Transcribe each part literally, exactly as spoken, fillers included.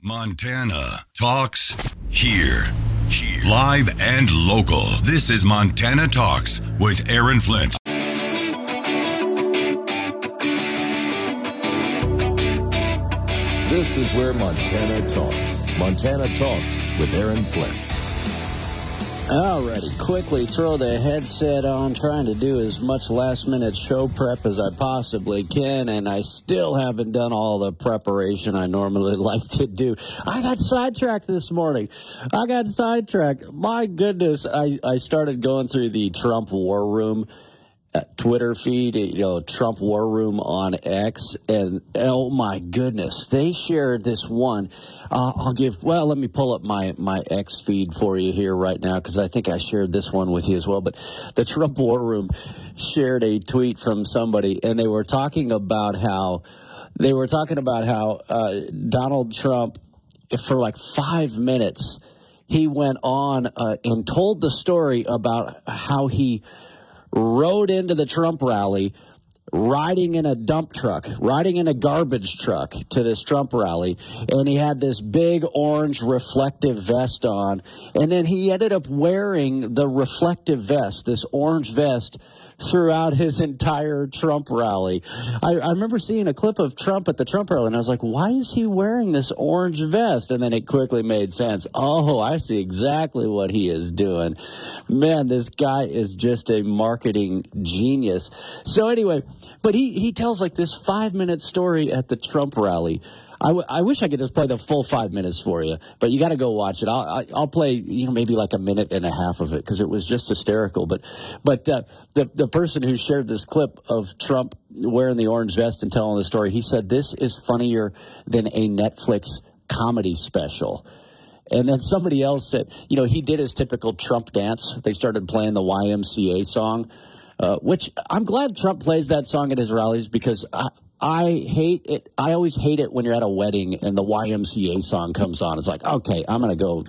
Montana Talks here. Here. Live and local. This is Montana Talks with Aaron Flint. This is where Montana talks. Montana Talks with Aaron Flint. Alrighty, quickly throw the headset on, trying to do as much last-minute show prep as I possibly can, and I still haven't done all the preparation I normally like to do. I got sidetracked this morning. I got sidetracked. My goodness, I, I started going through the Trump War Room Twitter feed, you know, Trump War Room on X, and oh my goodness, they shared this one. Uh, I'll give, well, let me pull up my, my X feed for you here right now, because I think I shared this one with you as well. But the Trump War Room shared a tweet from somebody, and they were talking about how, they were talking about how uh, Donald Trump, for like five minutes, he went on uh, and told the story about how he rode into the Trump rally, riding in a dump truck, riding in a garbage truck to this Trump rally, and he had this big orange reflective vest on, and then he ended up wearing the reflective vest, this orange vest, throughout his entire Trump rally. I, I remember seeing a clip of Trump at the Trump rally, and I was like, why is he wearing this orange vest? And then it quickly made sense. Oh, I see exactly what he is doing. Man, this guy is just a marketing genius. So anyway, but he, he tells like this five-minute story at the Trump rally. I, w- I wish I could just play the full five minutes for you, but you got to go watch it. I'll, I, I'll play, you know, maybe like a minute and a half of it because it was just hysterical. But, but uh, the the person who shared this clip of Trump wearing the orange vest and telling the story, he said this is funnier than a Netflix comedy special. And then somebody else said, you know, he did his typical Trump dance. They started playing the Y M C A song, uh, which I'm glad Trump plays that song at his rallies because I, I hate it. I always hate it when you're at a wedding and the Y M C A song comes on. It's like, okay, I'm going to go.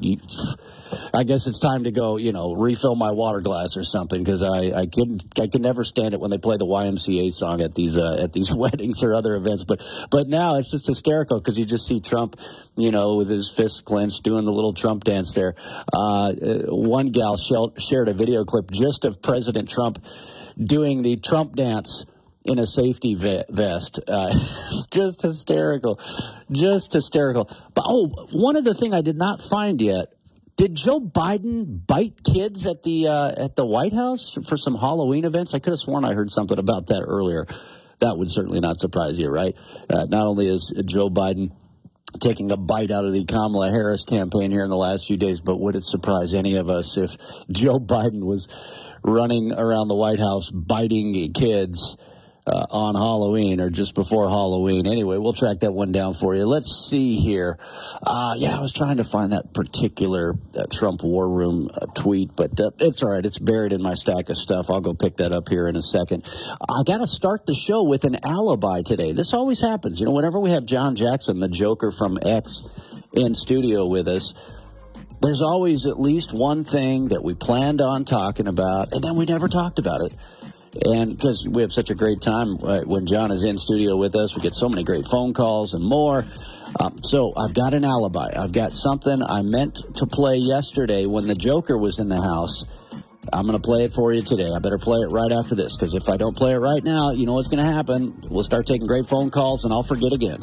I guess it's time to go, you know, refill my water glass or something because I, I can I can never stand it when they play the Y M C A song at these uh, at these weddings or other events. But but now it's just hysterical because you just see Trump, you know, with his fists clenched doing the little Trump dance there. Uh, one gal shared a video clip just of President Trump doing the Trump dance in a safety vest. Uh, just hysterical. Just hysterical. But, oh, one other thing I did not find yet. Did Joe Biden bite kids at the uh, at the White House for some Halloween events? I could have sworn I heard something about that earlier. That would certainly not surprise you, right? Uh, not only is Joe Biden taking a bite out of the Kamala Harris campaign here in the last few days, but would it surprise any of us if Joe Biden was running around the White House biting kids Uh, on Halloween or just before Halloween? Anyway, we'll track that one down for you. Let's see here. Uh, yeah, I was trying to find that particular uh, Trump War Room uh, tweet, but uh, it's all right. It's buried in my stack of stuff. I'll go pick that up here in a second. I got to start the show with an alibi today. This always happens. You know, whenever we have John Jackson, the Joker from X, in studio with us, there's always at least one thing that we planned on talking about, and then we never talked about it. And because we have such a great time uh, when John is in studio with us, we get so many great phone calls and more. Um, so I've got an alibi. I've got something I meant to play yesterday when the Joker was in the house. I'm going to play it for you today. I better play it right after this, because if I don't play it right now, you know what's going to happen. We'll start taking great phone calls, and I'll forget again.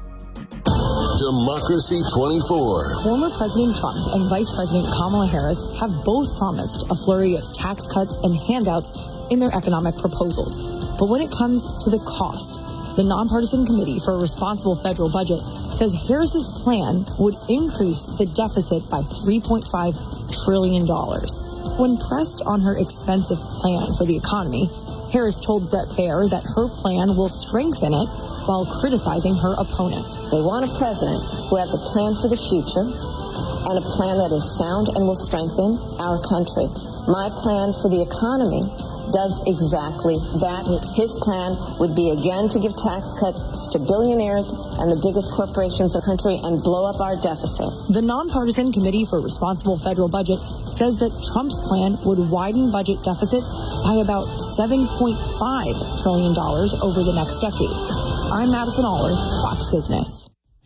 Democracy twenty-four. Former President Trump and Vice President Kamala Harris have both promised a flurry of tax cuts and handouts in their economic proposals. But when it comes to the cost, the Nonpartisan Committee for a Responsible Federal Budget says Harris's plan would increase the deficit by three point five trillion dollars. When pressed on her expensive plan for the economy, Harris told Bret Baier that her plan will strengthen it while criticizing her opponent. They want a president who has a plan for the future and a plan that is sound and will strengthen our country. My plan for the economy does exactly that. His plan would be, again, to give tax cuts to billionaires and the biggest corporations in the country and blow up our deficit. The Nonpartisan Committee for a Responsible Federal Budget says that Trump's plan would widen budget deficits by about seven point five trillion dollars over the next decade. I'm Madison Aller, Fox Business.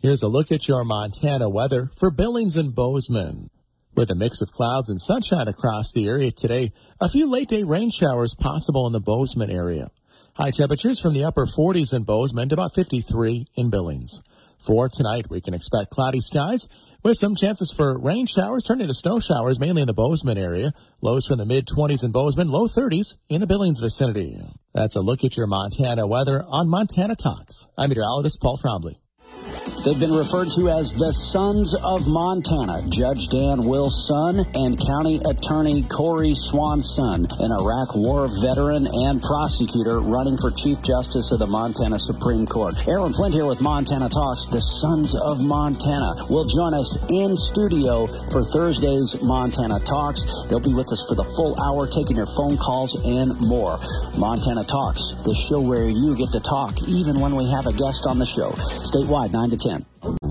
Here's a look at your Montana weather for Billings and Bozeman. With a mix of clouds and sunshine across the area today, a few late-day rain showers possible in the Bozeman area. High temperatures from the upper forties in Bozeman to about fifty-three in Billings. For tonight, we can expect cloudy skies with some chances for rain showers turning to snow showers, mainly in the Bozeman area. Lows from the mid-twenties in Bozeman, low thirties in the Billings vicinity. That's a look at your Montana weather on Montana Talks. I'm meteorologist Paul Frombley. They've been referred to as the Sons of Montana. Judge Dan Will's son and County Attorney Corey Swan's son, an Iraq War veteran and prosecutor running for Chief Justice of the Montana Supreme Court. Aaron Flint here with Montana Talks. The Sons of Montana will join us in studio for Thursday's Montana Talks. They'll be with us for the full hour, taking your phone calls and more. Montana Talks, the show where you get to talk even when we have a guest on the show. Statewide, nine to ten.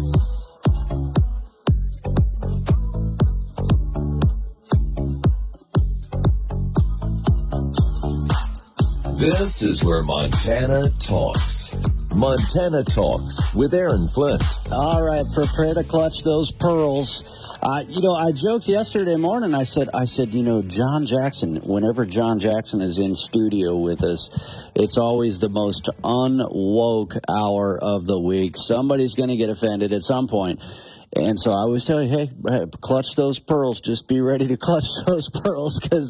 This is where Montana talks. Montana Talks with Aaron Flint. All right, prepare to clutch those pearls. Uh, you know, I joked yesterday morning. I said, I said, you know, John Jackson, whenever John Jackson is in studio with us, it's always the most unwoke hour of the week. Somebody's going to get offended at some point. And so I always tell you, hey, clutch those pearls. Just be ready to clutch those pearls. Cause,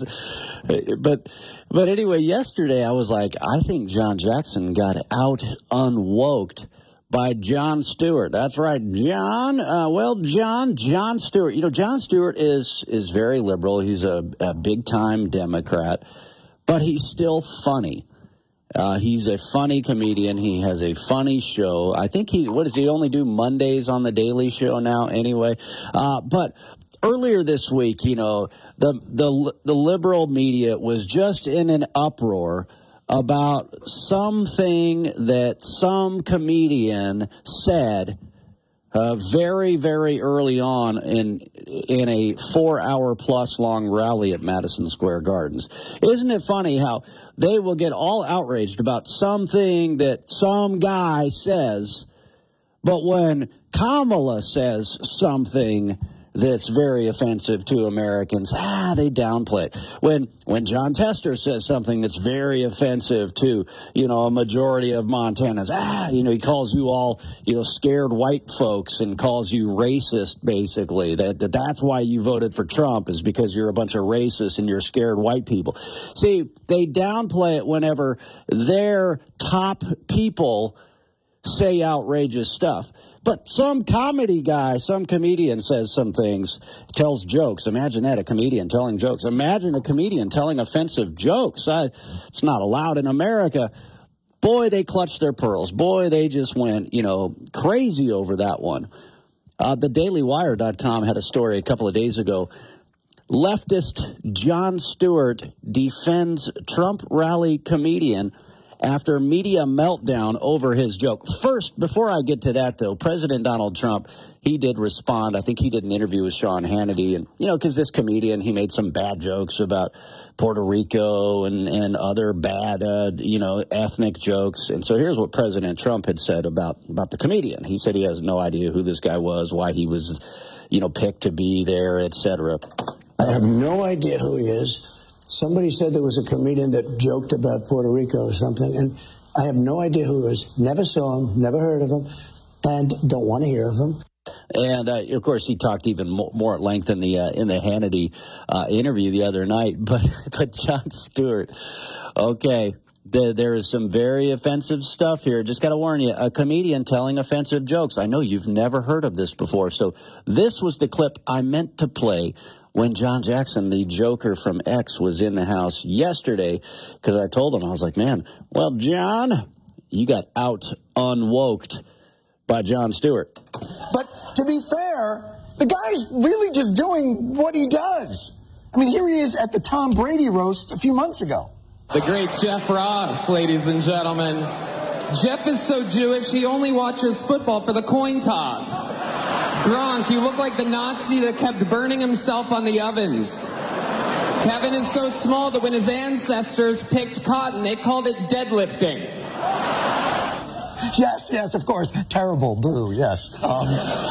but, but anyway, yesterday I was like, I think John Jackson got out unwoked by Jon Stewart. That's right, John. Uh, well, John, Jon Stewart. You know, Jon Stewart is is very liberal. He's a, a big-time Democrat, but he's still funny. Uh, he's a funny comedian. He has a funny show. I think he, what does he only do Mondays on The Daily Show now anyway? Uh, but earlier this week, you know, the the the liberal media was just in an uproar about something that some comedian said uh, very, very early on in in a four-hour-plus long rally at Madison Square Gardens. Isn't it funny how they will get all outraged about something that some guy says, but when Kamala says something that's very offensive to Americans, ah, they downplay it. When when John Tester says something that's very offensive to, you know, a majority of Montanans, ah, you know, he calls you all, you know, scared white folks and calls you racist, basically. That, that that's why you voted for Trump, is because you're a bunch of racists and you're scared white people. See, they downplay it whenever their top people say outrageous stuff. But some comedy guy, some comedian says some things, tells jokes. Imagine that, a comedian telling jokes. Imagine a comedian telling offensive jokes. I, it's not allowed in America. Boy, they clutched their pearls. Boy, they just went, you know, crazy over that one. Uh, the daily wire dot com had a story a couple of days ago. Leftist Jon Stewart defends Trump rally comedian after media meltdown over his joke. First, before I get to that, though, President Donald Trump, he did respond. I think he did an interview with Sean Hannity. And, you know, because this comedian, he made some bad jokes about Puerto Rico and, and other bad, uh, you know, ethnic jokes. And so here's what President Trump had said about, about the comedian. He said he has no idea who this guy was, why he was, you know, picked to be there, et cetera. I have no idea who he is. Somebody said there was a comedian that joked about Puerto Rico or something, and I have no idea who he is. Never saw him, never heard of him, and don't want to hear of him. And, uh, of course, he talked even more, more at length in the uh, in the Hannity uh, interview the other night. But, but Jon Stewart, okay, the, there is some very offensive stuff here. Just got to warn you, a comedian telling offensive jokes. I know you've never heard of this before. So this was the clip I meant to play when John Jackson, the Joker from X, was in the house yesterday, because I told him, I was like, man, well, John, you got out unwoked by Jon Stewart. But to be fair, the guy's really just doing what he does. I mean, here he is at the Tom Brady roast a few months ago. The great Jeff Ross, ladies and gentlemen. Jeff is so Jewish, he only watches football for the coin toss. Gronk, you look like the Nazi that kept burning himself on the ovens. Kevin is so small that when his ancestors picked cotton, they called it deadlifting. Yes, yes, of course. Terrible, boo, yes. Um,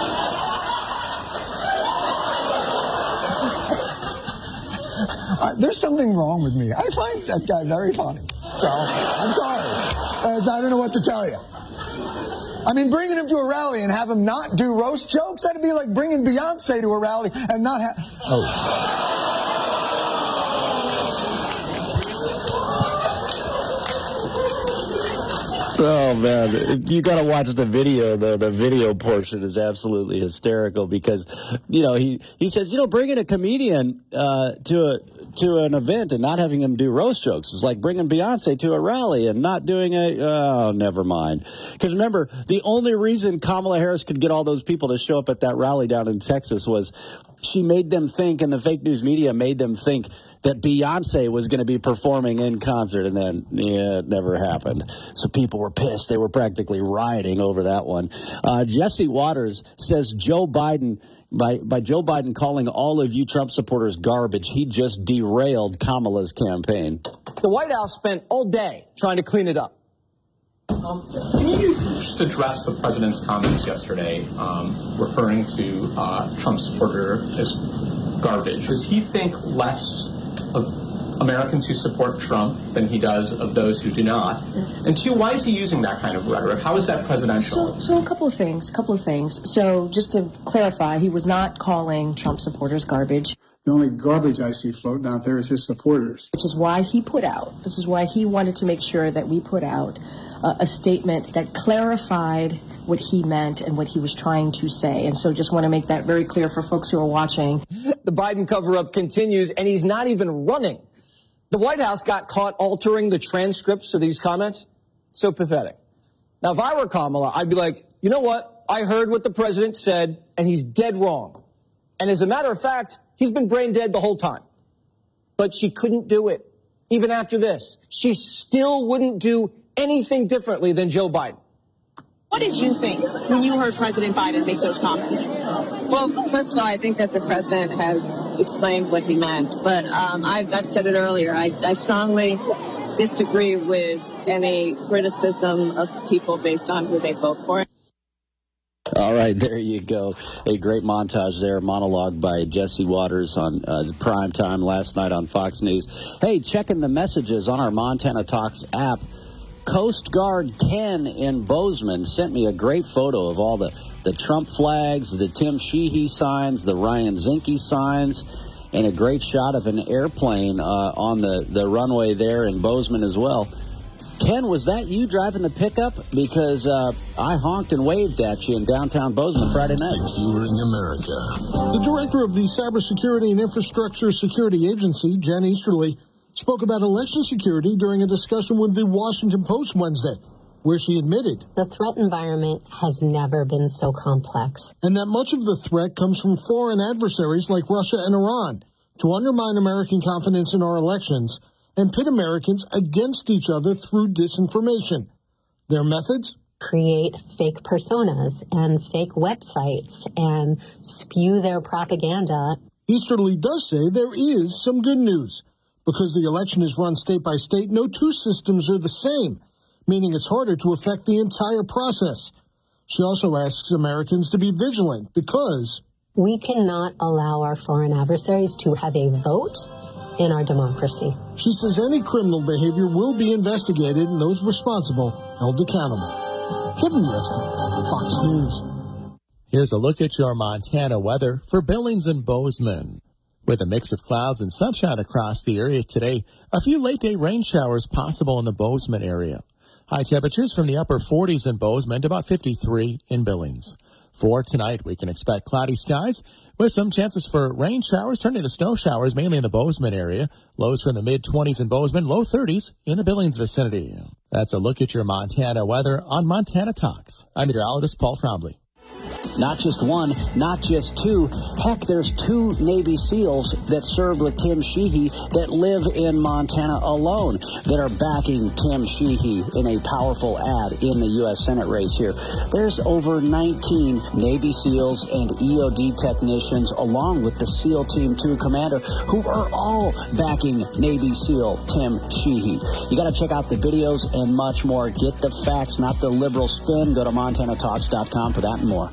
uh, there's something wrong with me. I find that guy very funny. So, I'm sorry. Uh, I don't know what to tell you. I mean, bringing him to a rally and have him not do roast jokes, that'd be like bringing Beyonce to a rally and not have... Oh. Oh, man. You got to watch the video, though. The video portion is absolutely hysterical because, you know, he, he says, you know, bringing a comedian uh, to a to an event and not having him do roast jokes is like bringing Beyonce to a rally and not doing a, oh, never mind. Because remember, the only reason Kamala Harris could get all those people to show up at that rally down in Texas was she made them think, and the fake news media made them think that Beyonce was going to be performing in concert, and then, yeah, it never happened. So people were pissed. They were practically rioting over that one. Uh, Jesse Waters says Joe Biden, by, by Joe Biden calling all of you Trump supporters garbage, he just derailed Kamala's campaign. The White House spent all day trying to clean it up. Um, can you just address the president's comments yesterday um, referring to uh, Trump supporter as garbage? Does he think less of Americans who support Trump than he does of those who do not? And two, why is he using that kind of rhetoric? How is that presidential? So, so a couple of things, a couple of things. So just to clarify, he was not calling Trump supporters garbage. The only garbage I see floating out there is his supporters. Which is why he put out, this is why he wanted to make sure that we put out uh, a statement that clarified what he meant and what he was trying to say. And so just want to make that very clear for folks who are watching. The Biden cover-up continues, and he's not even running. The White House got caught altering the transcripts of these comments. So pathetic. Now, if I were Kamala, I'd be like, you know what? I heard what the president said, and he's dead wrong. And as a matter of fact, he's been brain dead the whole time. But she couldn't do it. Even after this, she still wouldn't do anything differently than Joe Biden. What did you think when you heard President Biden make those comments? Well, first of all, I think that the president has explained what he meant. But um, I've, I've said it earlier. I, I strongly disagree with any criticism of people based on who they vote for. All right, there you go. A great montage there, monologue by Jesse Waters on uh, prime time last night on Fox News. Hey, checking the messages on our Montana Talks app. Coast Guard Ken in Bozeman sent me a great photo of all the, the Trump flags, the Tim Sheehy signs, the Ryan Zinke signs, and a great shot of an airplane uh, on the, the runway there in Bozeman as well. Ken, was that you driving the pickup? Because uh, I honked and waved at you in downtown Bozeman Friday night. Securing America. The director of the Cybersecurity and Infrastructure Security Agency, Jen Easterly, spoke about election security during a discussion with the Washington Post Wednesday, where she admitted the threat environment has never been so complex. And that much of the threat comes from foreign adversaries like Russia and Iran to undermine American confidence in our elections and pit Americans against each other through disinformation. Their methods? Create fake personas and fake websites and spew their propaganda. Easterly does say there is some good news. Because the election is run state by state, no two systems are the same, meaning it's harder to affect the entire process. She also asks Americans to be vigilant because we cannot allow our foreign adversaries to have a vote in our democracy. She says any criminal behavior will be investigated and those responsible held accountable. Kevin Reston, Fox News. Here's a look at your Montana weather for Billings and Bozeman. With a mix of clouds and sunshine across the area today, a few late-day rain showers possible in the Bozeman area. High temperatures from the upper forties in Bozeman to about fifty-three in Billings. For tonight, we can expect cloudy skies with some chances for rain showers turning to snow showers, mainly in the Bozeman area. Lows from the mid-twenties in Bozeman, low thirties in the Billings vicinity. That's a look at your Montana weather on Montana Talks. I'm meteorologist Paul Trombley. Not just one, not just two. Heck, there's two Navy SEALs that served with Tim Sheehy that live in Montana alone that are backing Tim Sheehy in a powerful ad in the U S Senate race here. There's over nineteen Navy SEALs and E O D technicians along with the SEAL Team two commander who are all backing Navy SEAL Tim Sheehy. You got to check out the videos and much more. Get the facts, not the liberal spin. Go to montana talks dot com for that and more.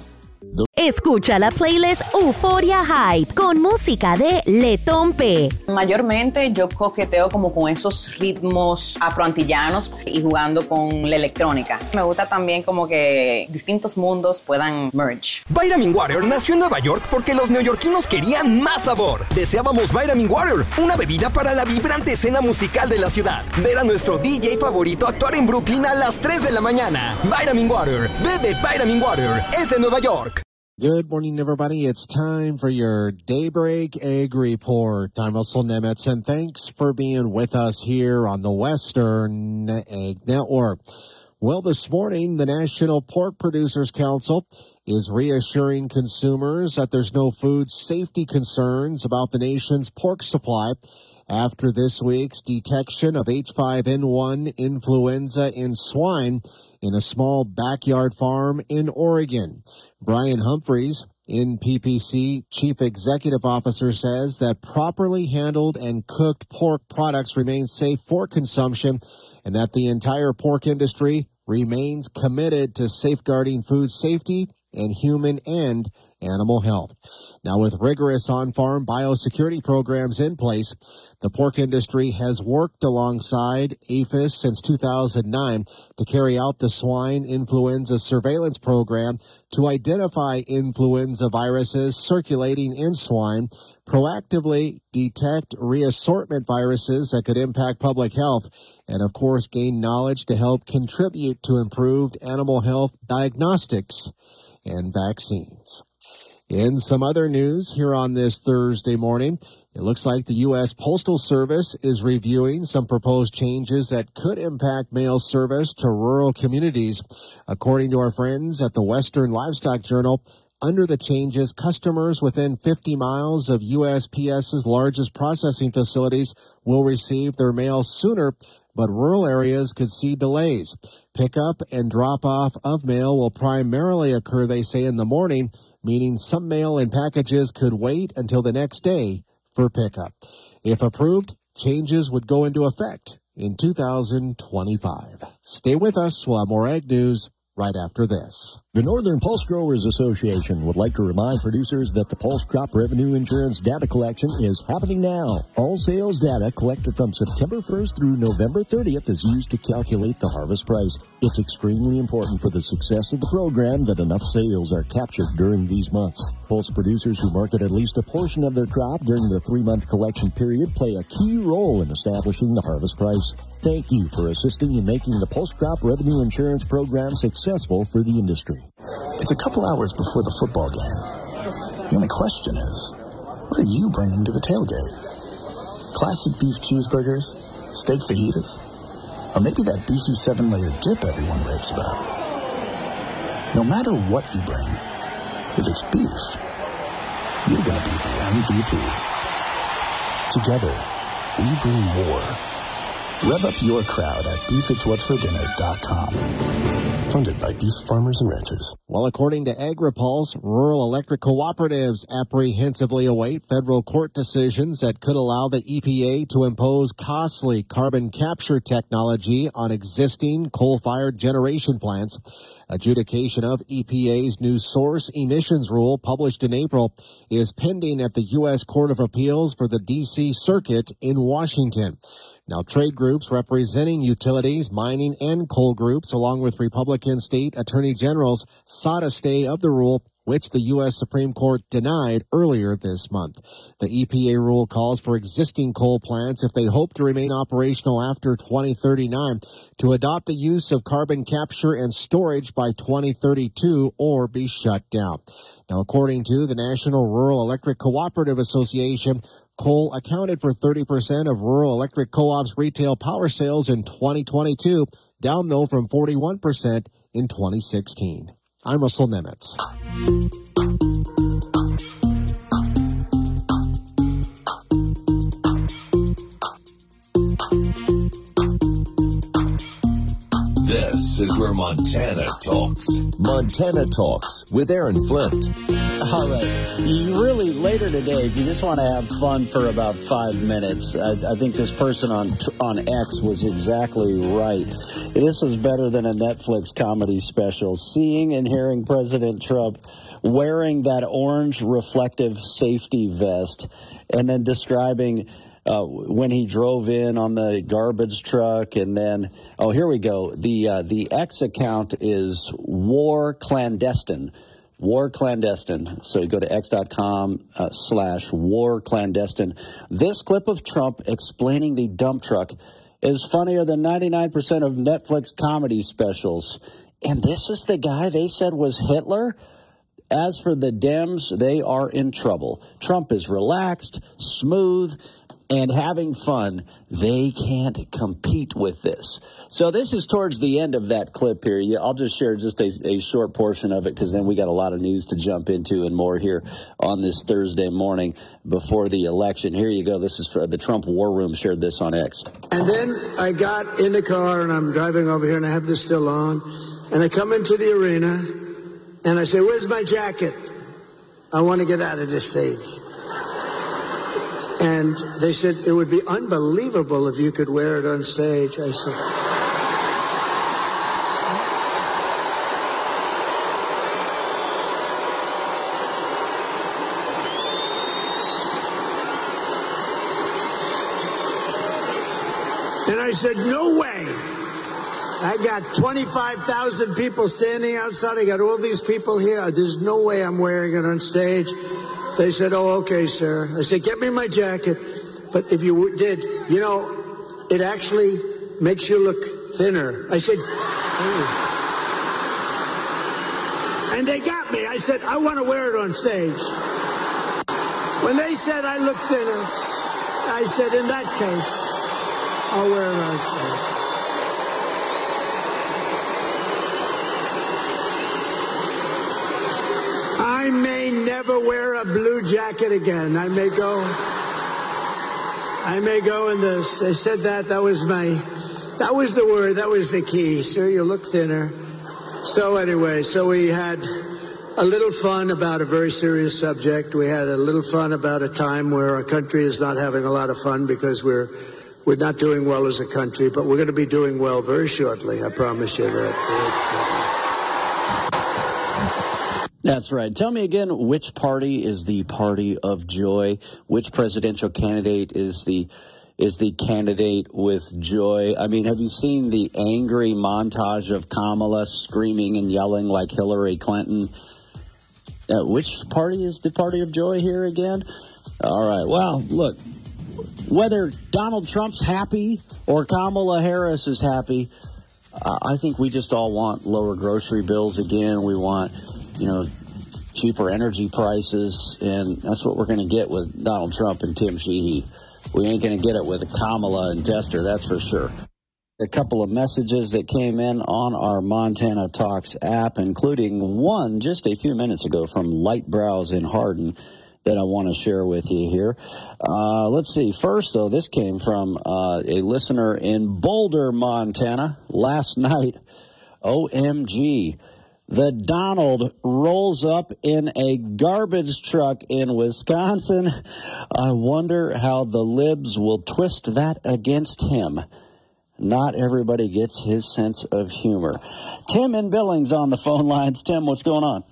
Escucha la playlist Euphoria Hype con música de Letón P. Mayormente yo coqueteo como con esos ritmos afroantillanos y jugando con la electrónica. Me gusta también como que distintos mundos puedan merge. Vitamin Water nació en Nueva York porque los neoyorquinos querían más sabor. Deseábamos Vitamin Water, una bebida para la vibrante escena musical de la ciudad. Ver a nuestro D J favorito actuar en Brooklyn a las tres de la mañana. Vitamin Water, bebe Vitamin Water, es de Nueva York. Good morning, everybody. It's time for your Daybreak Egg Report. I'm Russell Nemitz, and thanks for being with us here on the Western Egg Network. Well, this morning, the National Pork Producers Council is reassuring consumers that there's no food safety concerns about the nation's pork supply after this week's detection of H five N one influenza in swine in a small backyard farm in Oregon. Brian Humphreys, N P P C Chief Executive Officer, says that properly handled and cooked pork products remain safe for consumption and that the entire pork industry remains committed to safeguarding food safety and human and animal health. Now, with rigorous on-farm biosecurity programs in place, the pork industry has worked alongside A P H I S since two thousand nine to carry out the swine influenza surveillance program to identify influenza viruses circulating in swine, proactively detect reassortment viruses that could impact public health, and of course gain knowledge to help contribute to improved animal health diagnostics and vaccines. In some other news here on this Thursday morning, it looks like the U S Postal Service is reviewing some proposed changes that could impact mail service to rural communities. According to our friends at the Western Livestock Journal, under the changes, customers within fifty miles of USPS's largest processing facilities will receive their mail sooner, but rural areas could see delays. Pickup and drop-off of mail will primarily occur, they say, in the morning, meaning some mail and packages could wait until the next day for pickup. If approved, changes would go into effect in two thousand twenty-five. Stay with us. We'll have more Ag News right after this. The Northern Pulse Growers Association would like to remind producers that the Pulse Crop Revenue Insurance data collection is happening now. All sales data collected from September first through November thirtieth is used to calculate the harvest price. It's extremely important for the success of the program that enough sales are captured during these months. Pulse producers who market at least a portion of their crop during the three-month collection period play a key role in establishing the harvest price. Thank you for assisting in making the Pulse Crop Revenue Insurance program successful for the industry. It's a couple hours before the football game. The only question is, what are you bringing to the tailgate? Classic beef cheeseburgers? Steak fajitas? Or maybe that beefy seven-layer dip everyone raves about? No matter what you bring, if it's beef, you're going to be the M V P. Together, we bring more. Rev up your crowd at beef its what's for dinner dot com. Funded by Beef Farmers and Ranchers. Well, according to AgriPulse, rural electric cooperatives apprehensively await federal court decisions that could allow the E P A to impose costly carbon capture technology on existing coal-fired generation plants. Adjudication of E P A's new source emissions rule, published in April, is pending at the U S Court of Appeals for the D C Circuit in Washington. Now, trade groups representing utilities, mining, and coal groups, along with Republican state attorney generals, sought a stay of the rule, which the U S Supreme Court denied earlier this month. The E P A rule calls for existing coal plants, if they hope to remain operational after twenty thirty-nine, to adopt the use of carbon capture and storage by twenty thirty-two or be shut down. Now, according to the National Rural Electric Cooperative Association, coal accounted for thirty percent of rural electric co-ops' retail power sales in twenty twenty-two, down, though, from forty-one percent in twenty sixteen. I'm Russell Nemitz. This is where Montana talks. Montana Talks with Aaron Flint. All right. You really, later today, if you just want to have fun for about five minutes, I, I think this person on on X was exactly right. This was better than a Netflix comedy special. Seeing and hearing President Trump wearing that orange reflective safety vest and then describing Uh, when he drove in on the garbage truck, and then, oh, here we go. The uh, the X account is War Clandestine. War Clandestine. So you go to x.com uh, slash War Clandestine. This clip of Trump explaining the dump truck is funnier than ninety-nine percent of Netflix comedy specials. And this is the guy they said was Hitler? As for the Dems, they are in trouble. Trump is relaxed, smooth, and having fun. They can't compete with this. So this is towards the end of that clip here. I'll just share just a, a short portion of it, because then we got a lot of news to jump into and more here on this Thursday morning before the election. Here you go. This is for the Trump War Room shared this on X. And then I got in the car and I'm driving over here and I have this still on. And I come into the arena and I say, "Where's my jacket? I want to get out of this stage." And they said, "It would be unbelievable if you could wear it on stage." I said, and I said, "No way. I got twenty-five thousand people standing outside. I got all these people here. There's no way I'm wearing it on stage." They said, "Oh, okay, sir." I said, "Get me my jacket." But if you did, you know, it actually makes you look thinner. I said, "Oh." And they got me. I said, "I want to wear it on stage." When they said I look thinner, I said, "In that case, I'll wear it on stage." I may never wear a blue jacket again. I may go, I may go in this. I said that, that was my, that was the word, that was the key. Sir, you look thinner. So anyway, so we had a little fun about a very serious subject. We had a little fun about a time where our country is not having a lot of fun because we're, we're not doing well as a country, but we're going to be doing well very shortly. I promise you that. That's right. Tell me again, which party is the party of joy? Which presidential candidate is the is the candidate with joy? I mean, have you seen the angry montage of Kamala screaming and yelling like Hillary Clinton? Uh, which party is the party of joy here again? All right. Well, look, whether Donald Trump's happy or Kamala Harris is happy, uh, I think we just all want lower grocery bills again. We want, you know, cheaper energy prices, and that's what we're going to get with Donald Trump and Tim Sheehy. We ain't going to get it with Kamala and Tester, that's for sure. A couple of messages that came in on our Montana Talks app, including one just a few minutes ago from Light Brows in Hardin that I want to share with you here. Uh, let's see. First, though, this came from uh, a listener in Boulder, Montana. Last night, O M G, the Donald rolls up in a garbage truck in Wisconsin. I wonder how the libs will twist that against him. Not everybody gets his sense of humor. Tim in Billings on the phone lines. Tim, what's going on?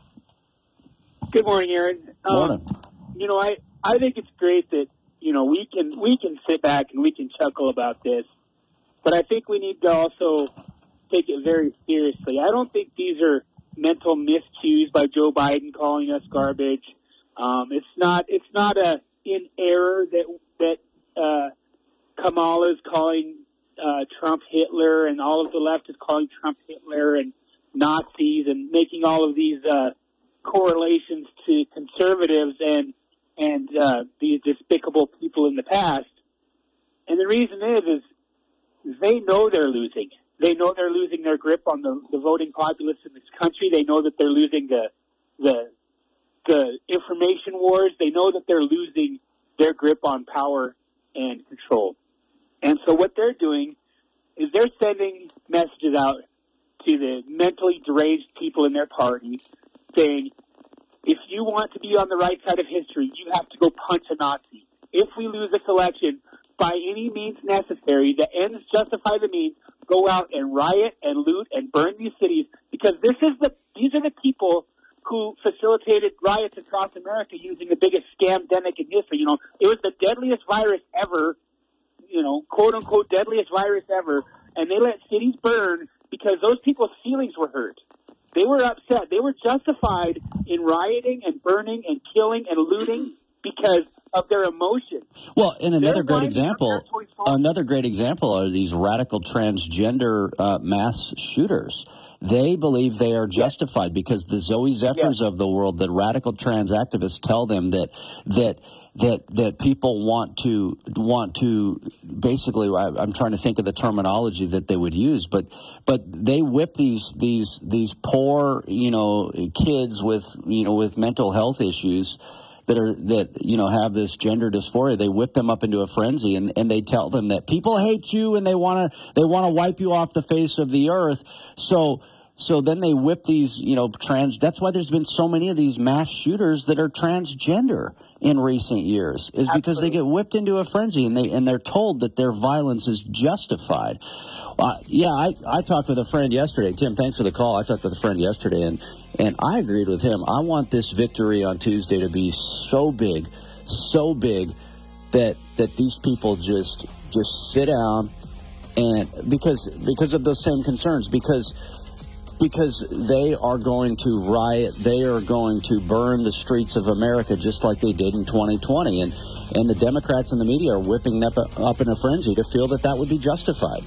Good morning, Aaron. Morning. Um, you know, I, I think it's great that, you know, we can we can sit back and we can chuckle about this, but I think we need to also take it very seriously. I don't think these are mental miscues by Joe Biden calling us garbage. Um, it's not it's not a in error that that uh, Kamala is calling uh, Trump Hitler, and all of the left is calling Trump Hitler and Nazis, and making all of these uh, correlations to conservatives and and uh, these despicable people in the past. And the reason is is they know they're losing. They know they're losing their grip on the, the voting populace in this country. They know that they're losing the, the the information wars. They know that they're losing their grip on power and control. And so what they're doing is they're sending messages out to the mentally deranged people in their party saying, if you want to be on the right side of history, you have to go punch a Nazi. If we lose this election, by any means necessary, the ends justify the means, go out and riot and loot and burn these cities, because this is the these are the people who facilitated riots across America using the biggest scamdemic in history. You know, it was the deadliest virus ever, you know, quote unquote deadliest virus ever, and they let cities burn because those people's feelings were hurt. They were upset. They were justified in rioting and burning and killing and looting because of their emotions. Well, and another They're great example, another great example are these radical transgender uh, mass shooters. They believe they are justified because the Zoe Zephyrs of the world, the radical trans activists, tell them that that that that people want to want to basically. I, I'm trying to think of the terminology that they would use, but but they whip these these these poor you know kids with you know with mental health issues that are that you know have this gender dysphoria. They whip them up into a frenzy, and, and they tell them that people hate you and they want to they want to wipe you off the face of the earth. So so then they whip these you know trans. That's why there's been so many of these mass shooters that are transgender in recent years, is because Absolutely. They get whipped into a frenzy and they and they're told that their violence is justified. Uh, yeah, I I talked with a friend yesterday. Tim, thanks for the call. I talked with a friend yesterday, and. And I agreed with him. I want this victory on Tuesday to be so big, so big that that these people just just sit down and because because of those same concerns, because because they are going to riot, they are going to burn the streets of America just like they did in twenty twenty, and and the Democrats and the media are whipping them up, up in a frenzy to feel that that would be justified.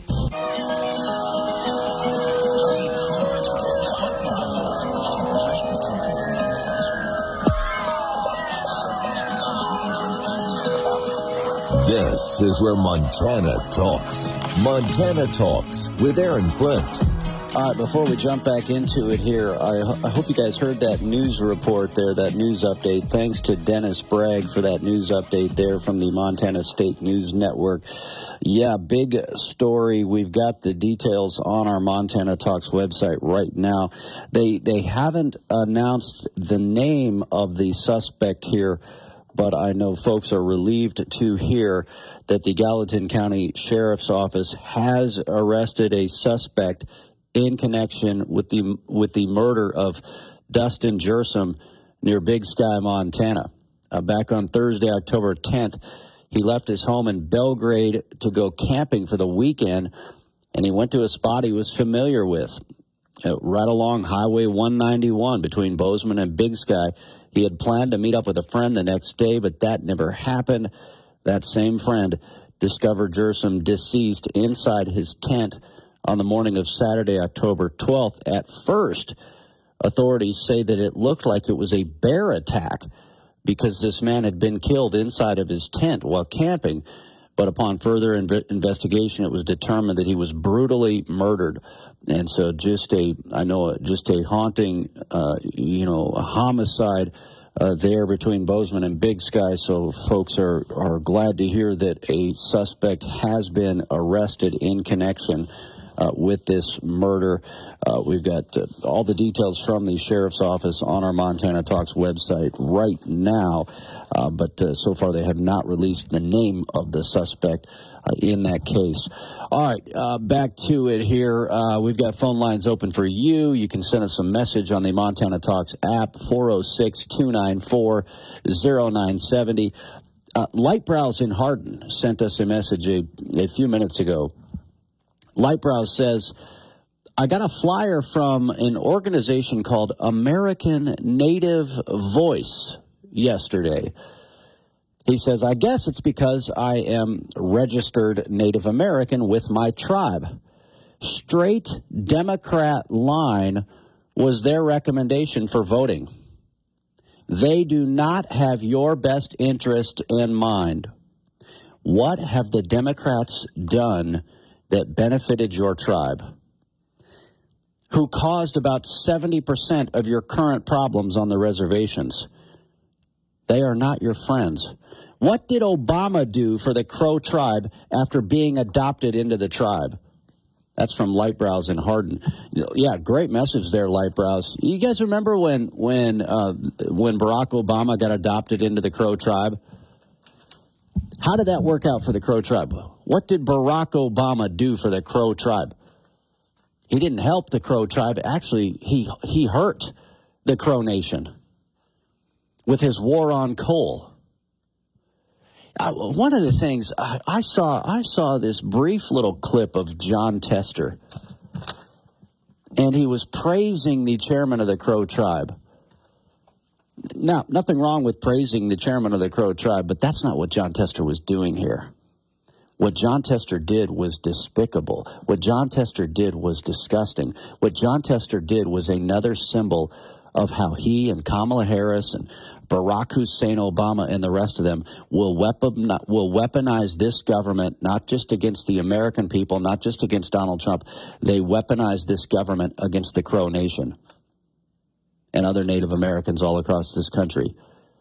This is where Montana talks. Montana Talks with Aaron Flint. All right, before we jump back into it here, I, ho- I hope you guys heard that news report there, that news update. Thanks to Dennis Bragg for that news update there from the Montana State News Network. Yeah, big story. We've got the details on our Montana Talks website right now. They they haven't announced the name of the suspect here, but I know folks are relieved to hear that the Gallatin County Sheriff's Office has arrested a suspect in connection with the with the murder of Dustin Jersom near Big Sky, Montana. Uh, back on Thursday, October tenth, he left his home in Belgrade to go camping for the weekend, and he went to a spot he was familiar with, uh, right along Highway one ninety-one between Bozeman and Big Sky. He had planned to meet up with a friend the next day, but that never happened. That same friend discovered Jersom deceased inside his tent on the morning of Saturday, October twelfth. At first, authorities say that it looked like it was a bear attack because this man had been killed inside of his tent while camping. But upon further inv- investigation, it was determined that he was brutally murdered. And so just a, I know, just a haunting, uh, you know, a homicide uh, there between Bozeman and Big Sky. So folks are, are glad to hear that a suspect has been arrested in connection Uh, with this murder. Uh, we've got uh, all the details from the Sheriff's Office on our Montana Talks website right now, uh, but uh, so far they have not released the name of the suspect uh, in that case. All right, uh, back to it here. Uh, we've got phone lines open for you. You can send us a message on the Montana Talks app, four oh six, two nine four, oh nine seven oh. Uh, Lightbrows in Hardin sent us a message a, a few minutes ago. Lightbrow says, I got a flyer from an organization called American Native Voice yesterday. He says, I guess it's because I am registered Native American with my tribe. Straight Democrat line was their recommendation for voting. They do not have your best interest in mind. What have the Democrats done that benefited your tribe? who caused about seventy percent of your current problems on the reservations. They are not your friends. What did Obama do for the Crow tribe after being adopted into the tribe? That's from Lightbrows in Hardin. Yeah, great message there, Lightbrows. You guys remember when when uh, when Barack Obama got adopted into the Crow tribe? How did that work out for the Crow tribe? What did Barack Obama do for the Crow tribe? He didn't help the Crow tribe. Actually, he he hurt the Crow Nation with his war on coal. Uh, one of the things I, I saw, I saw this brief little clip of John Tester, and he was praising the chairman of the Crow tribe. Now, nothing wrong with praising the chairman of the Crow tribe, but that's not what John Tester was doing here. What John Tester did was despicable. What John Tester did was disgusting. What John Tester did was another symbol of how he and Kamala Harris and Barack Hussein Obama and the rest of them will weapon, will weaponize this government, not just against the American people, not just against Donald Trump. They weaponize this government against the Crow Nation and other Native Americans all across this country.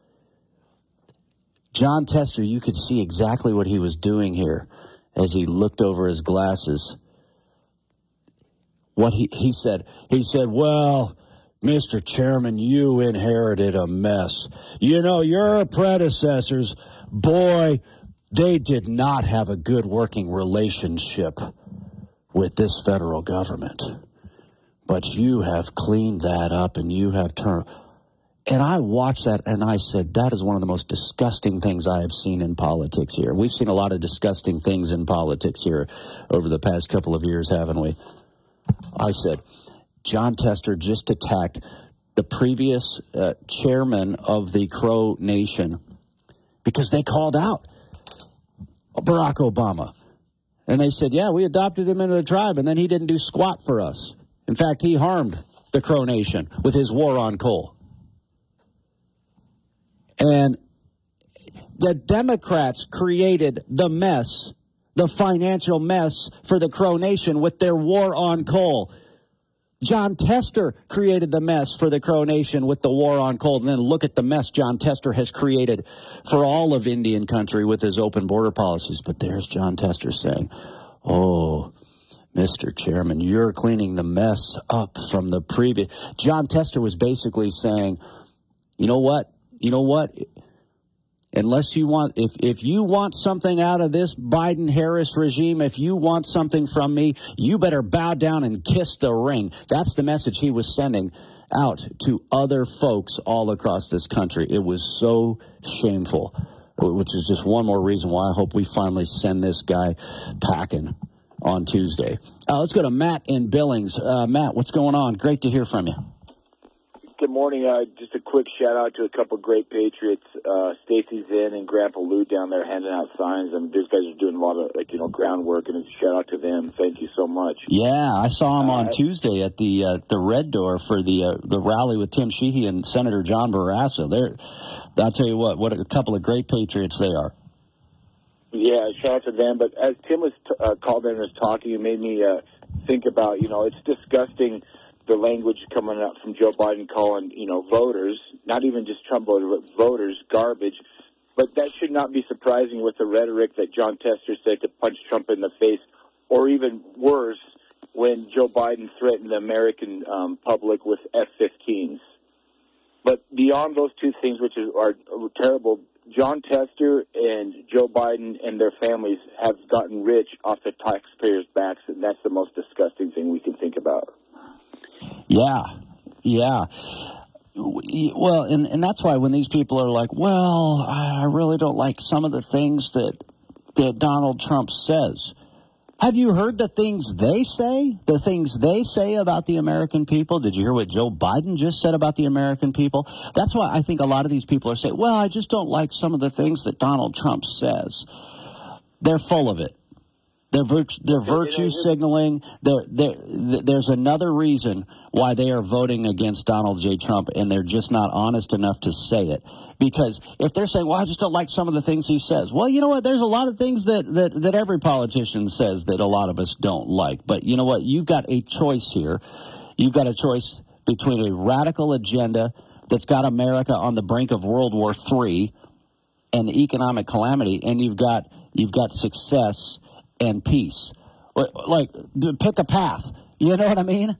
John Tester, you could see exactly what he was doing here as he looked over his glasses. What he, he said, he said, well, Mister Chairman, you inherited a mess. You know, your predecessors, boy, they did not have a good working relationship with this federal government. But you have cleaned that up and you have turned. And I watched that and I said, that is one of the most disgusting things I have seen in politics here. We've seen a lot of disgusting things in politics here over the past couple of years, haven't we? I said, John Tester just attacked the previous uh, chairman of the Crow Nation because they called out Barack Obama. And they said, yeah, we adopted him into the tribe, and then he didn't do squat for us. In fact, he harmed the Crow Nation with his war on coal. And the Democrats created the mess, the financial mess for the Crow Nation with their war on coal. John Tester created the mess for the Crow Nation with the war on coal. And then look at the mess John Tester has created for all of Indian country with his open border policies. But there's John Tester saying, oh, Mister Chairman, you're cleaning the mess up from the previous. John Tester was basically saying, you know what? You know what? Unless you want, if, if you want something out of this Biden-Harris regime, if you want something from me, you better bow down and kiss the ring. That's the message he was sending out to other folks all across this country. It was so shameful, which is just one more reason why I hope we finally send this guy packing on Tuesday. Uh, let's go to Matt in Billings. Uh, Matt, what's going on? Great to hear from you. Good morning. Uh, just a quick shout out to a couple of great Patriots. Uh, Stacy's in and Grandpa Lou down there handing out signs. I mean, these guys are doing a lot of, like, you know, groundwork, and it's a shout out to them. Thank you so much. Yeah, I saw him on uh, Tuesday at the uh, the Red Door for the uh, the rally with Tim Sheehy and Senator John Barrasso. They're, I'll tell you what, what a couple of great Patriots they are. Yeah, shout out to them. But as Tim was t- uh, called in and was talking, it made me uh, think about, you know, it's disgusting the language coming out from Joe Biden calling, you know, voters, not even just Trump voters, but voters, garbage. But that should not be surprising with the rhetoric that John Tester said to punch Trump in the face, or even worse, when Joe Biden threatened the American um, public with F fifteens. But beyond those two things, which is, are terrible, John Tester and Joe Biden and their families have gotten rich off the taxpayers' backs, and that's the most disgusting thing we can think about. Yeah, yeah. Well, and, and that's why when these people are like, well, I really don't like some of the things that that Donald Trump says. Have you heard the things they say? The things they say about the American people? Did you hear what Joe Biden just said about the American people? That's why I think a lot of these people are saying, well, I just don't like some of the things that Donald Trump says. They're full of it. They're, virtu- they're virtue signaling. They're, they're, there's another reason why they are voting against Donald J. Trump, and they're just not honest enough to say it. Because if they're saying, well, I just don't like some of the things he says. Well, you know what? There's a lot of things that, that, that every politician says that a lot of us don't like. But you know what? You've got a choice here. You've got a choice between a radical agenda that's got America on the brink of World War Three and economic calamity, and you've got you've got success and peace. Like, pick a path. You know what I mean?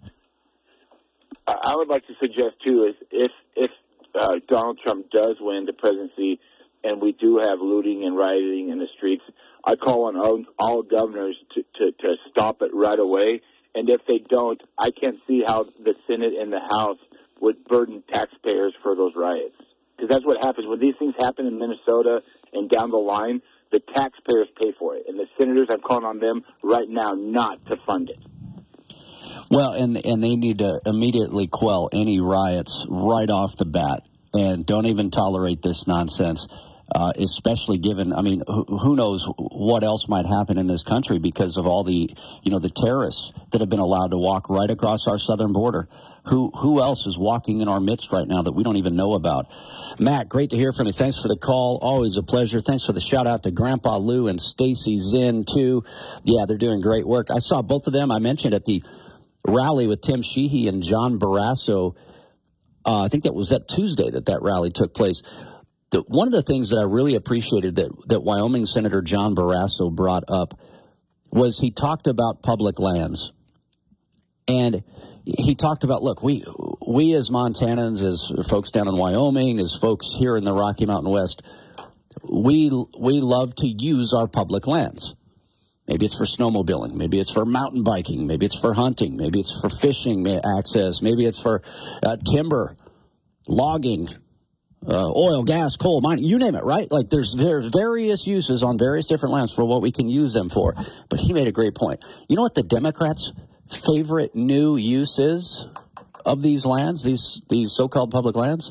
I would like to suggest, too, is if if uh, Donald Trump does win the presidency and we do have looting and rioting in the streets, I call on all, all governors to, to, to stop it right away. And if they don't, I can't see how the Senate and the House would burden taxpayers for those riots. Because that's what happens. When these things happen in Minnesota and down the line, the taxpayers pay for it. And the senators, I'm calling on them right now not to fund it. Well, and and they need to immediately quell any riots right off the bat, and don't even tolerate this nonsense, uh, especially given, I mean, who, who knows what else might happen in this country because of all the, you know, the terrorists that have been allowed to walk right across our southern border. Who who else is walking in our midst right now that we don't even know about? Matt, great to hear from you. Thanks for the call. Always a pleasure. Thanks for the shout-out to Grandpa Lou and Stacy Zinn, too. Yeah, they're doing great work. I saw both of them, I mentioned, at the rally with Tim Sheehy and John Barrasso. Uh, I think that was that Tuesday that that rally took place. The, one of the things that I really appreciated that, that Wyoming Senator John Barrasso brought up was he talked about public lands. And he talked about, look, we we as Montanans, as folks down in Wyoming, as folks here in the Rocky Mountain West, we we love to use our public lands. Maybe it's for snowmobiling. Maybe it's for mountain biking. Maybe it's for hunting. Maybe it's for fishing access. Maybe it's for uh, timber, logging, uh, oil, gas, coal, mining, you name it, right? Like there's, there's various uses on various different lands for what we can use them for. But he made a great point. You know what the Democrats' favorite new use is of these lands, these these so-called public lands?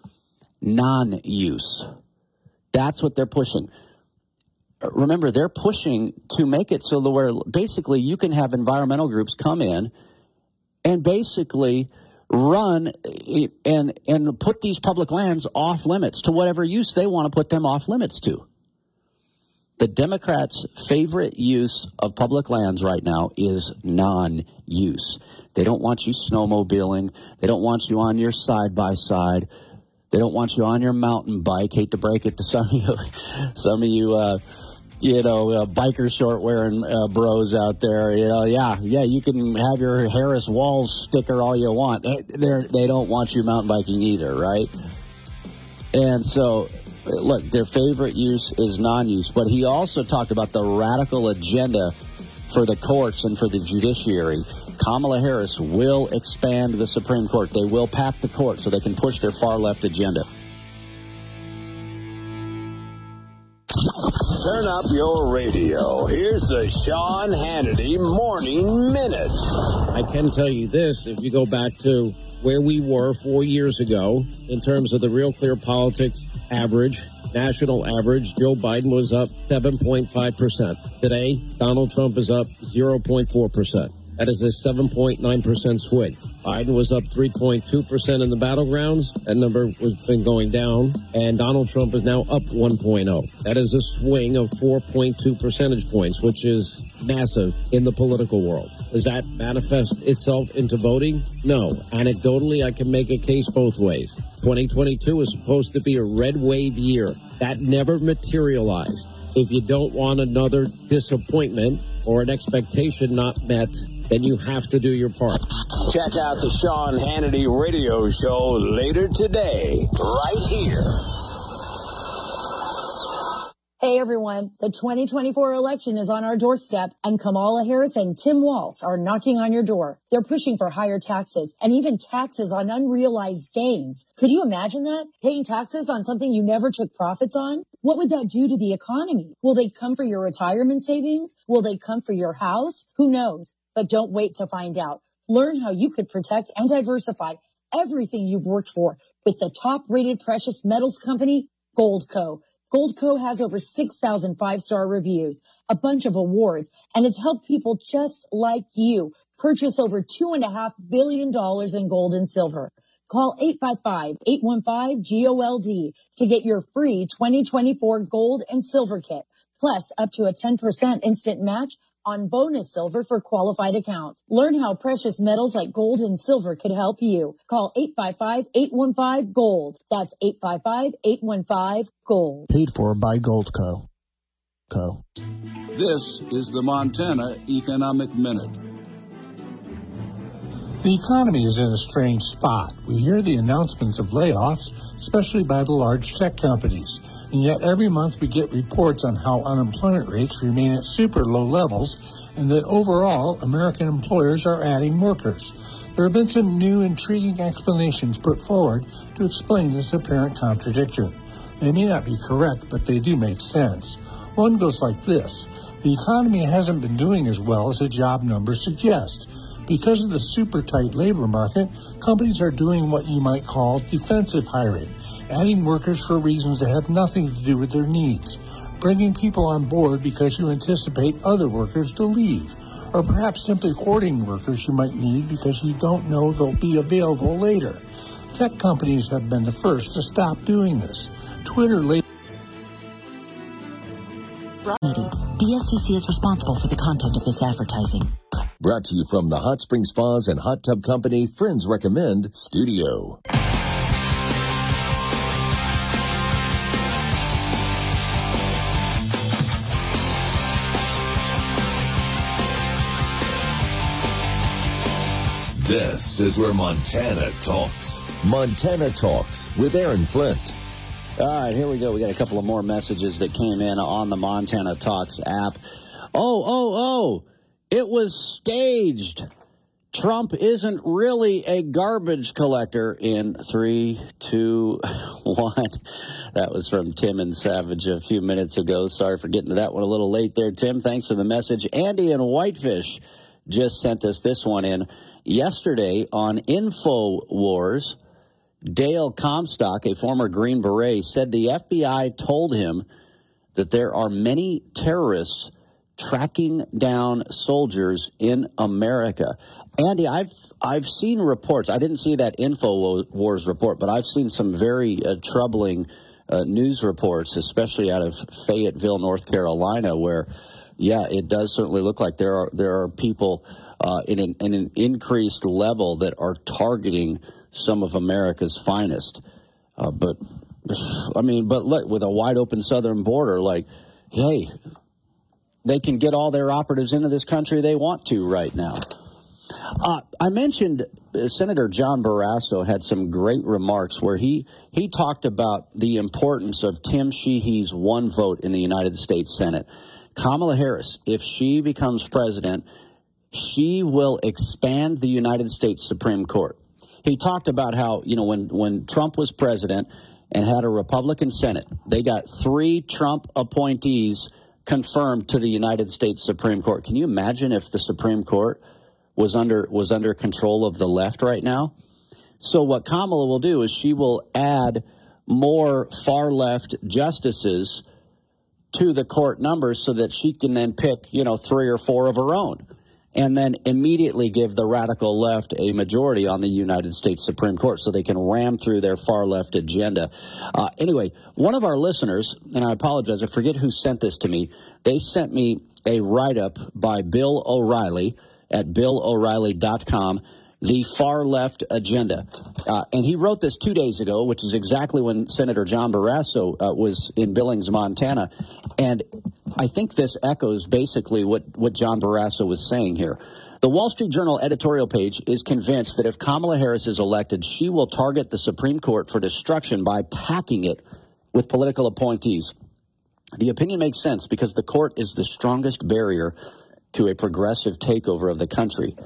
Non-use. That's what they're pushing. Remember, they're pushing to make it so that where basically you can have environmental groups come in and basically run and and put these public lands off limits to whatever use they want to put them off limits to. The Democrats' favorite use of public lands right now is non-use. They don't want you snowmobiling. They don't want you on your side-by-side. They don't want you on your mountain bike. Hate to break it to some of you, some of you, uh, you know, uh, biker short-wearing uh, bros out there. You know, yeah, yeah, you can have your Harris Walls sticker all you want. They they're, they don't want you mountain biking either, right? And so, look, their favorite use is non-use. But he also talked about the radical agenda for the courts and for the judiciary. Kamala Harris will expand the Supreme Court. They will pack the court so they can push their far-left agenda. Turn up your radio. Here's the Sean Hannity Morning Minute. I can tell you this, if you go back to where we were four years ago in terms of the Real Clear Politics average, national average, Joe Biden was up seven point five percent. Today, Donald Trump is up zero point four percent. That is a seven point nine percent swing. Biden was up three point two percent in the battlegrounds. That number has been going down. And Donald Trump is now up one point oh. That is a swing of four point two percentage points, which is massive in the political world. Does that manifest itself into voting? No. Anecdotally, I can make a case both ways. twenty twenty-two is supposed to be a red wave year. That never materialized. If you don't want another disappointment or an expectation not met, then you have to do your part. Check out the Sean Hannity radio show later today, right here. Hey, everyone. The twenty twenty-four election is on our doorstep, and Kamala Harris and Tim Walz are knocking on your door. They're pushing for higher taxes and even taxes on unrealized gains. Could you imagine that? Paying taxes on something you never took profits on? What would that do to the economy? Will they come for your retirement savings? Will they come for your house? Who knows? But don't wait to find out. Learn how you could protect and diversify everything you've worked for with the top-rated precious metals company, Goldco. Goldco has over six thousand five-star reviews, a bunch of awards, and has helped people just like you purchase over two point five billion dollars in gold and silver. Call eight five five, eight one five, G O L D to get your free twenty twenty-four gold and silver kit, plus up to a ten percent instant match on bonus silver for qualified accounts. Learn how precious metals like gold and silver could help you. Call eight five five, eight one five, GOLD. That's eight five five, eight one five, GOLD. Paid for by Goldco. Co. This is the Montana Economic Minute. The economy is in a strange spot. We hear the announcements of layoffs, especially by the large tech companies. And yet every month we get reports on how unemployment rates remain at super low levels and that overall American employers are adding workers. There have been some new intriguing explanations put forward to explain this apparent contradiction. They may not be correct, but they do make sense. One goes like this. The economy hasn't been doing as well as the job numbers suggest. Because of the super tight labor market, companies are doing what you might call defensive hiring, adding workers for reasons that have nothing to do with their needs, bringing people on board because you anticipate other workers to leave, or perhaps simply hoarding workers you might need because you don't know they'll be available later. Tech companies have been the first to stop doing this. Twitter later. D S C C is responsible for the content of this advertising. Brought to you from the Hot Spring Spas and Hot Tub Company Friends Recommend Studio. This is where Montana talks. Montana Talks with Aaron Flint. All right, here we go. We got a couple of more messages that came in on the Montana Talks app. Oh, oh, oh. It was staged. Trump isn't really a garbage collector in three, two, one. That was from Tim and Savage a few minutes ago. Sorry for getting to that one a little late there, Tim. Thanks for the message. Andy in Whitefish just sent us this one in. Yesterday on InfoWars, Dale Comstock, a former Green Beret, said the F B I told him that there are many terrorists tracking down soldiers in America. Andy, I've I've seen reports. I didn't see that InfoWars report, but I've seen some very uh, troubling uh, news reports, especially out of Fayetteville, North Carolina, where, yeah, it does certainly look like there are there are people uh, in, an, in an increased level that are targeting some of America's finest. Uh, but, I mean, but look, with a wide open southern border, like, hey, they can get all their operatives into this country they want to right now. Uh, I mentioned uh, Senator John Barrasso had some great remarks where he, he talked about the importance of Tim Sheehy's one vote in the United States Senate. Kamala Harris, if she becomes president, she will expand the United States Supreme Court. He talked about how, you know, when, when Trump was president and had a Republican Senate, they got three Trump appointees confirmed to the United States Supreme Court. Can you imagine if the Supreme Court was under was under control of the left right now? So what Kamala will do is she will add more far left justices to the court numbers so that she can then pick, you know, three or four of her own, and then immediately give the radical left a majority on the United States Supreme Court so they can ram through their far left agenda. Uh, anyway, one of our listeners, and I apologize, I forget who sent this to me, they sent me a write-up by Bill O'Reilly at bill o'reilly dot com, The Far Left Agenda. Uh, and he wrote this two days ago, which is exactly when Senator John Barrasso uh, was in Billings, Montana. And I think this echoes basically what, what John Barrasso was saying here. The Wall Street Journal editorial page is convinced that if Kamala Harris is elected, she will target the Supreme Court for destruction by packing it with political appointees. The opinion makes sense because the court is the strongest barrier to a progressive takeover of the country.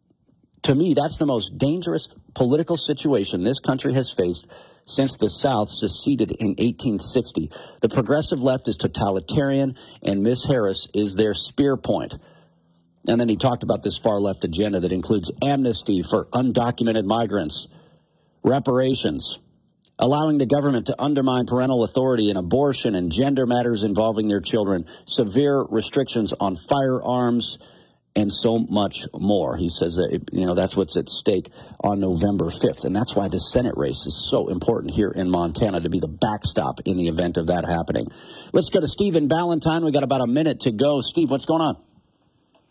To me, that's the most dangerous political situation this country has faced since the South seceded in eighteen sixty. The progressive left is totalitarian, and Miss Harris is their spear point. And then he talked about this far left agenda that includes amnesty for undocumented migrants, reparations, allowing the government to undermine parental authority in abortion and gender matters involving their children, severe restrictions on firearms, and so much more. He says that, you know, that's what's at stake on November fifth. And that's why the Senate race is so important here in Montana, to be the backstop in the event of that happening. Let's go to Stephen Ballantyne. We got about a minute to go. Steve, what's going on?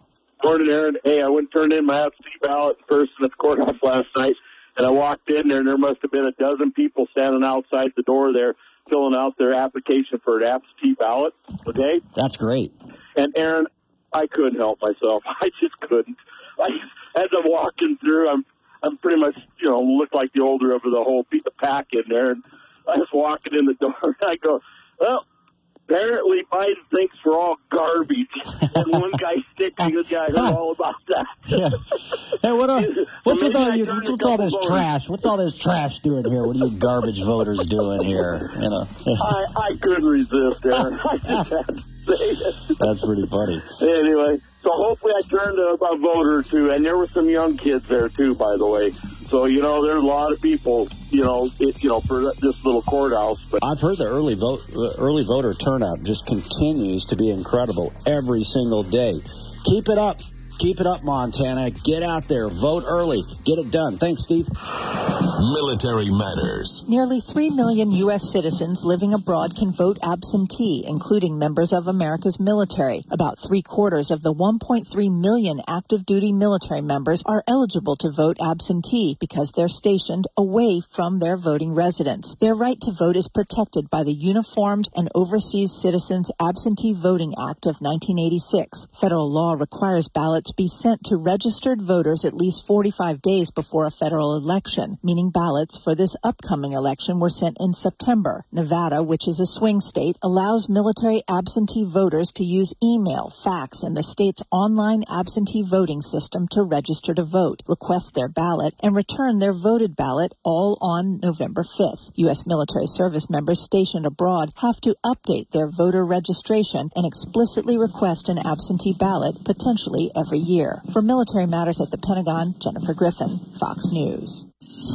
Morning, Aaron. Hey, I went and turned in my absentee ballot first in the courthouse last night, and I walked in there, and there must have been a dozen people standing outside the door there filling out their application for an absentee ballot, okay? That's great. And, Aaron, I couldn't help myself. I just couldn't. I, as I'm walking through, I'm I'm pretty much, you know, look like the older of the whole the pack in there, and I was walking in the door, and I go, well, apparently Biden thinks we're all garbage. And one guy sticking, this guy heard all about that. Yeah. Hey, what are, what's So with all maybe you, I turned what's a with all couple this voters. trash? What's all this trash doing here? What are you garbage voters doing here? You know. I, I couldn't resist, Aaron. I just had to say it. That's pretty funny. Anyway, so hopefully I turned a, a voter or two, and there were some young kids there too, by the way. So, you know, there's a lot of people, you know, it, you know, for this little courthouse. But I've heard the early vote, uh, early voter turnout just continues to be incredible every single day. Keep it up. Keep it up, Montana. Get out there. Vote early. Get it done. Thanks, Steve. Military Matters. Nearly three million U S citizens living abroad can vote absentee, including members of America's military. About three-quarters of the one point three million active-duty military members are eligible to vote absentee because they're stationed away from their voting residence. Their right to vote is protected by the Uniformed and Overseas Citizens Absentee Voting Act of nineteen eighty-six. Federal law requires ballots be sent to registered voters at least forty-five days before a federal election, meaning ballots for this upcoming election were sent in September. Nevada, which is a swing state, allows military absentee voters to use email, fax, and the state's online absentee voting system to register to vote, request their ballot, and return their voted ballot all on November fifth. U S military service members stationed abroad have to update their voter registration and explicitly request an absentee ballot, potentially every year. For Military Matters at the Pentagon, Jennifer Griffin, Fox News.